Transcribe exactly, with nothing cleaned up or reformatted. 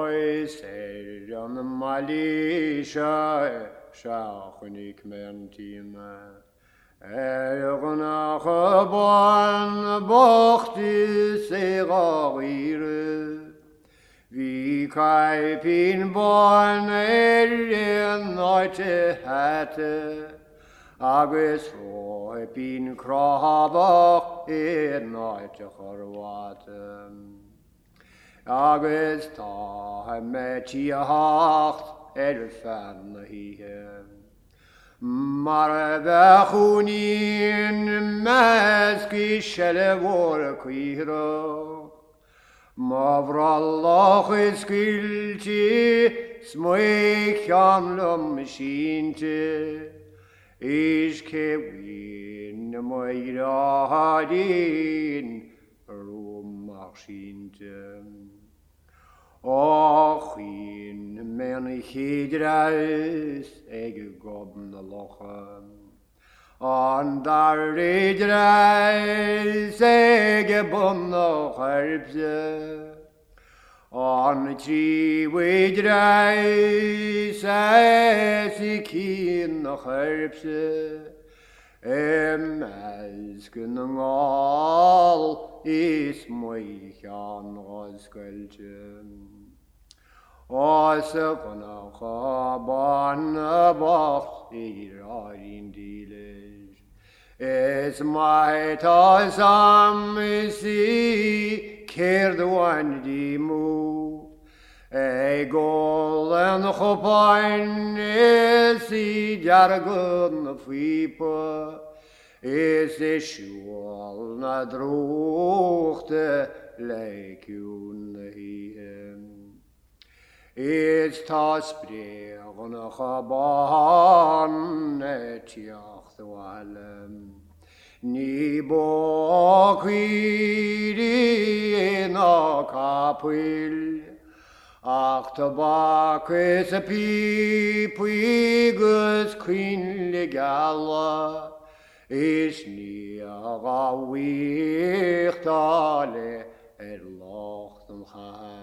oes er an malisha shachunik mentime. Ergnach ban bochti segagire. Vi kai pin ban er noite hatte. Agus roi pin krabach er noite chorwate. Agus ta met je hacht er fan hier. Maar we groeien meski schelle voor kwiro. Maar vooral is skiltje smoik aan lom machine. Is kewin mooi radin rom machine. Och in men hydreis eg gobn lochen. An dar hydreis eg bon och herbse. An tri hydreis es i kin och herbse. Em elsken all is moich an roskölchen. Osakana chaban bach irarin diles. Es mai ta sam si kerdoan di mu. E golen chopain es i jargon fipa. Es e shual na drochte leikun hiem. It's ta spregen a chaban etiach the walem. Ni bo quiri in a capil. Ach tabak is a pipigus queen legala. Is ni a wichtale er locht um